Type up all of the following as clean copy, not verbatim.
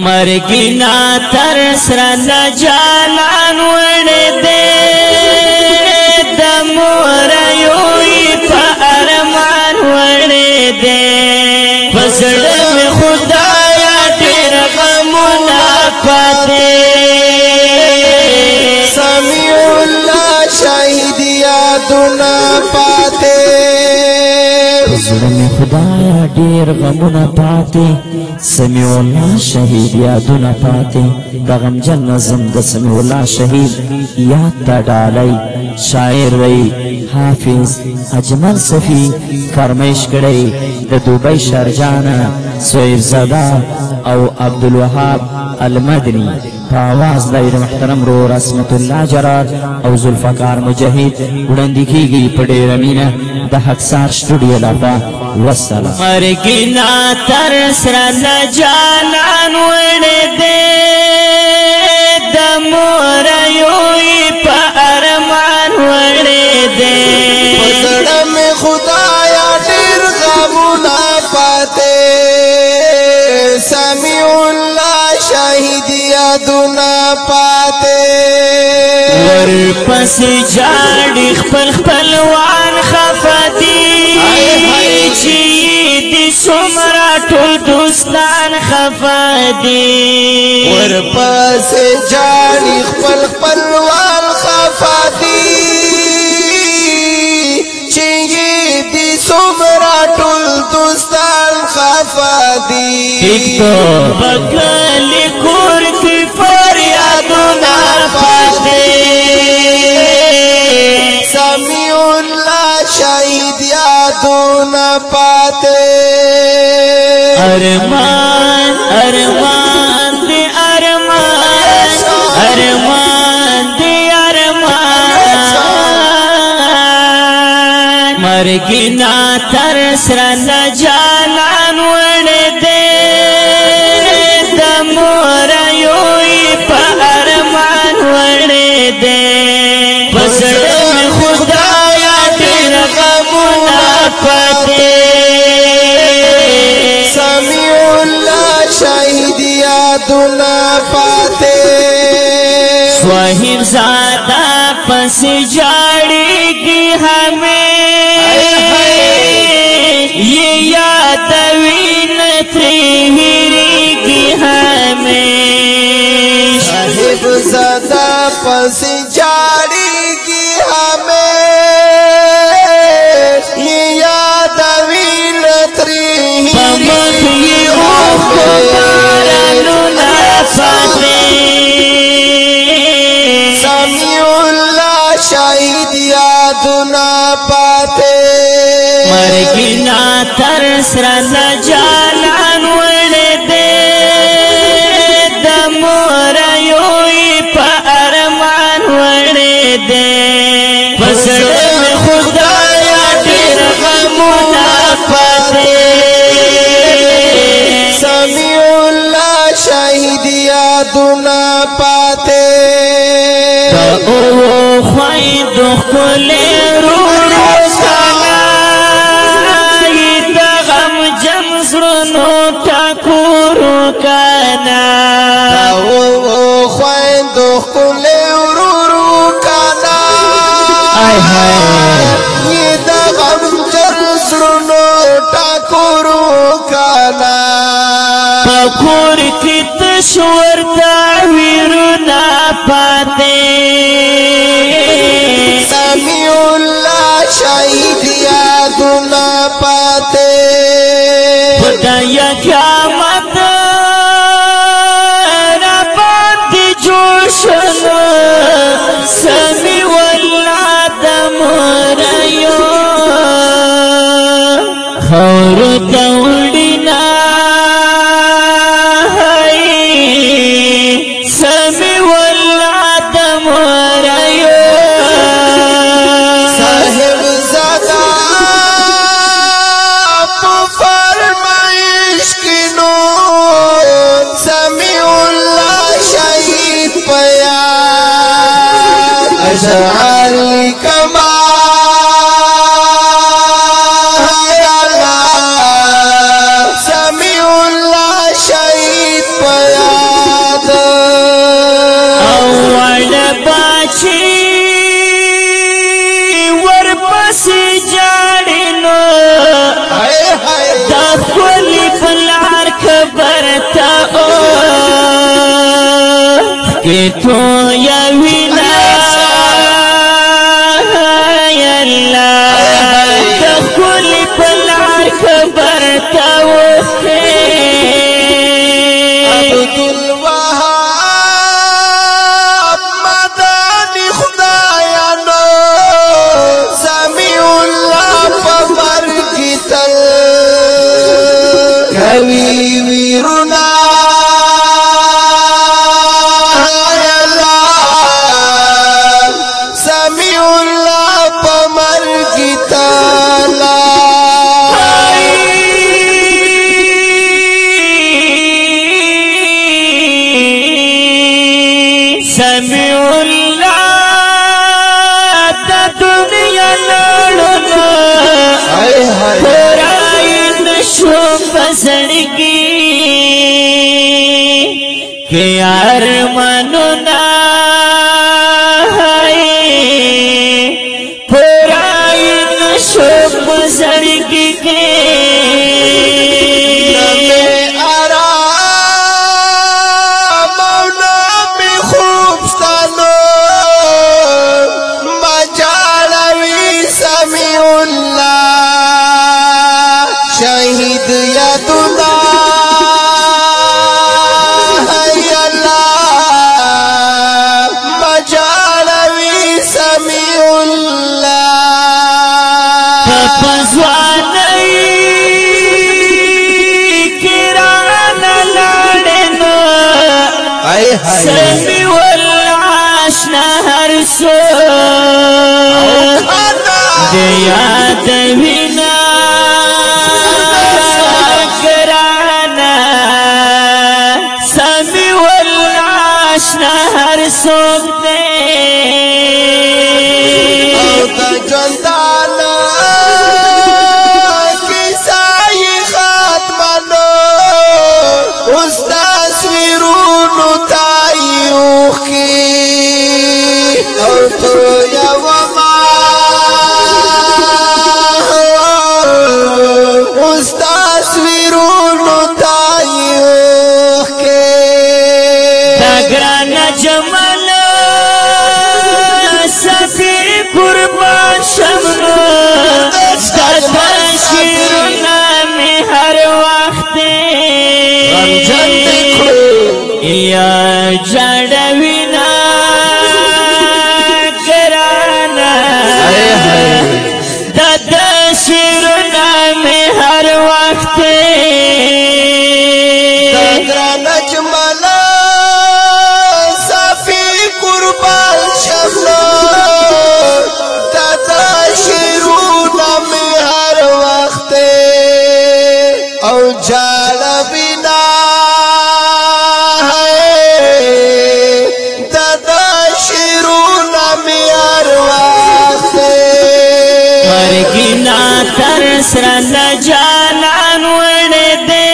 مرگینا تر سرن جانان وڑے دے دموریوی پا ارمان وڑے دے پسڑ میں خدایا دیر غمنا پاتے سمیع اللہ شاہد یادنا پاتے زړه می خدایا ډیر غمونه پاتې سمیع الله شهید یادونه پاتې د غمجن نظم د سمیع الله شهید یاد ته ډالۍ شاعر وی حافظ اجمل صفی فرمایش کړی د دوبۍ شارجانه سویف زاده او عبدالوهاب المدنی په آواز د محترم رو رسمت الله جرار او ذوالفقار مجاهد وړاندې کیږي په ډیره مینه د حقسار سټوډیو لخوا والسلام مرګینا تر سره جانان وړې دې د موریوی په ارمان وړې دې زړه مې خدایا ډېر غمونه پاتې سمیع الله شاهد یادونه پاتې ورپسې جاړي خپل خپلوان خفه دي چې دې څومره ټول دوستان خفه دي ورپسې جاړي خپل خپلوان خفه دي چې دې څومره ټول دوستان خفه دي بکلی کور کی فریادونه پاتې سمیع الله شاهد یادونه پاتې ارمان ارمان دی ارمان ارمان دی ارمان مرګینا تر سره جانان وړې دې د موریوی په ارمان وړې دې پسړه مې خدایا ډېر غمونه پاتې سمیع الله شاهد یادونه پاتې صاحب زاده پس جاړيږي همې یہ یادوي نتري هېرېږي همې صاحب زاده پس جاړيږي همې یہ یادوي نتري هېرېږي بارانونه پاتې سمیع الله شاهد یادونه پاتې مرګینا تر سره جانان وړې دې د موریوی په ارمان وړې دې پسړه مې خدایا ډېر غمونه پاتې سمیع الله شاهد یادونه پاتې او خویند ښکلې روڼو سنای د غمجن زړونو ټکورو کنا او خویندو ښکلې ورورو کنا یې د غمجن زړونو ټکورو کنا په کور کې تش ورته ویرونه پاتې سمیع الله شاهد یادونه پاتې خدایا قیامت را باندې جوړ شنو سمیع الله د موریو خاورو ته وړینا سمیع الله د موریو صاحب زاده په فرمایش کې نو سمیع الله شهید پیا اشعار کما سمیع الله شهید پیا کہ تو یوینا یا اللہ تخل پلار خبر تاوخے عبدالوهاب مدانی خدایانو سمیع اللہ پمر کی تل کوي ویرونا سمیع اللہ پمر کی تالا سمیع اللہ تا دنیا لڑنا پورائی نشو پسڑگی کہ ارمانونا پورائی نشو پسڑگی کے شهید یادنا هی الله مجالوی سمیع الله تپزوانی کرانا لڑنا سمیع العاشنا ہر سو دیا دوینا ہر سوک دے او دا جندانا کسائی خاتمانو اس تصویرونو تائی اوخی او تو یوما اس تصویرونو تائی اوخی جمال سفیر قربان شمنو دادا شیرنا میں ہر وقت یا جڑوینا کرانا دادا شیرنا میں ہر وقت دادا جمالا او جالا بنا ہے دادا شیرونا میار واسطے مرگینا ترسرن جانان وڑے دے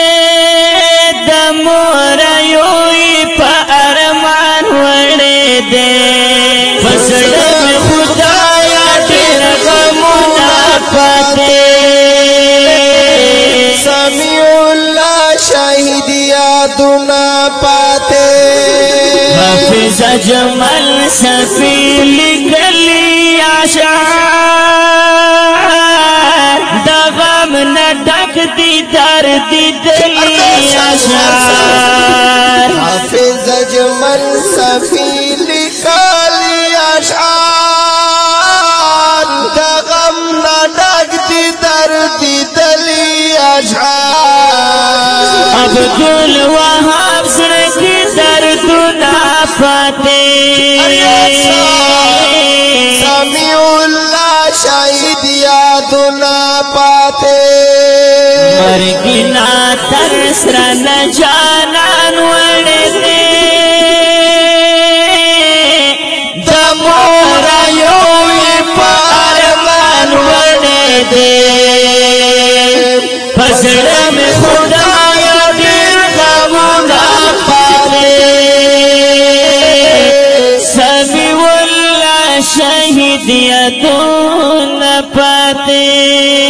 دموریوی پا ارمان وڑے دے فسڑم خدایا دیر غمونا پاتے سمیع اللہ شہید یادنا پاتے حافظ اجمل صفی لکلی اشعار دا غم نڈک دی درد دلی اشعار حافظ اجمل صفی لکلی اشعار دا غم نڈک دی درد دلی عبدالوهاب سرکی دردنا پاتے سمیع اللہ شہید یادنا پاتے مرگینا ترسرن جانان وڑے دے دموریوی پارمان وڑے دے فسڑم خدایا دیر غمونا پاتے سمیع اللہ شہید یادنا پاتے